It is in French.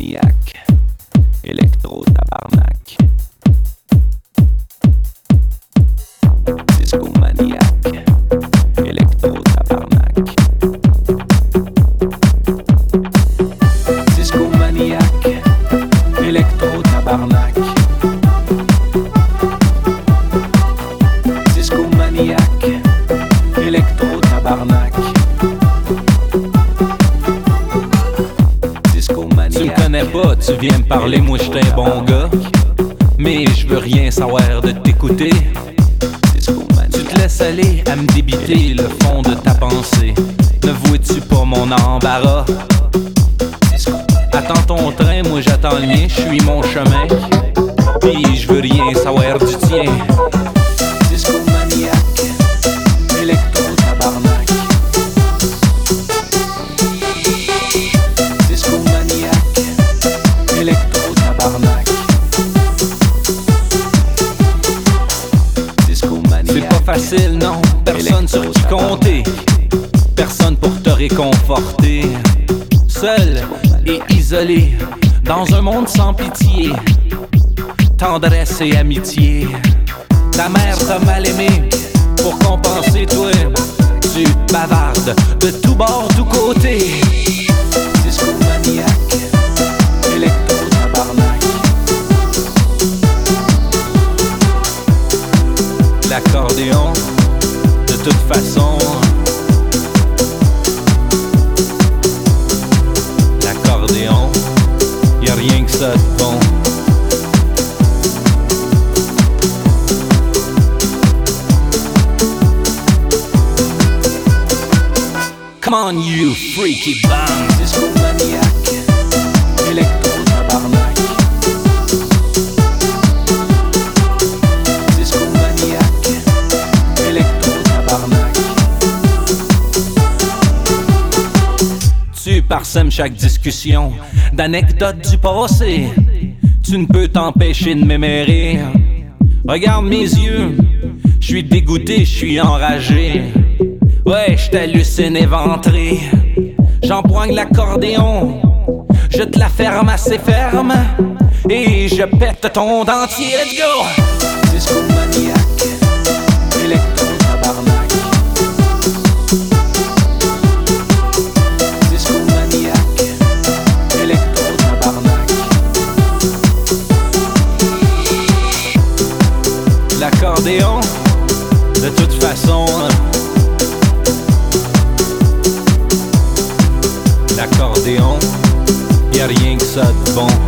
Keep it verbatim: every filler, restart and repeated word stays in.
Discomaniac, électro-tabarnak. Discomaniac, électro-tabarnak. Discomaniac, électro-tabarnak. Discomaniac, électro-tabarnak. Tu me connais pas, tu viens me parler, moi j'étais un bon gars. Mais je veux rien savoir de t'écouter. Tu te laisses aller à me débiter le fond de ta pensée. Ne vois-tu pas mon embarras? Attends ton train, moi j'attends le mien, je suis mon chemin. Puis je veux rien savoir du tien. Discomaniac, électro-tabarnak. Discomaniac, électro-tabarnak. C'est pas facile, non, personne sur qui compter. Personne pour te réconforter. Seul et isolé, dans un monde sans pitié. Tendresse et amitié. Ta mère t'a mal aimé, pour compenser toi, tu bavardes de tous bords, tous côtés. Discomaniac, électro-tabarnak. L'accordéon, de toute façon. L'accordéon, y'a rien que ça de bon. Come on you freaky bum. Discomaniac, électro-tabarnak. Discomaniac, électro-tabarnak. Tu parsèmes chaque discussion d'anecdotes du passé. Tu ne peux t'empêcher de m'aimer. Regarde mes yeux, je suis dégoûté, je suis enragé. Ouais, je t'hallucine éventré. J'empoigne l'accordéon, je te la ferme assez ferme et je pète ton dentier. Let's go! Discomaniac, électro-tabarnak. Discomaniac, électro-tabarnak. L'accordéon, de toute façon. L'accordéon, y'a rien que ça de bon.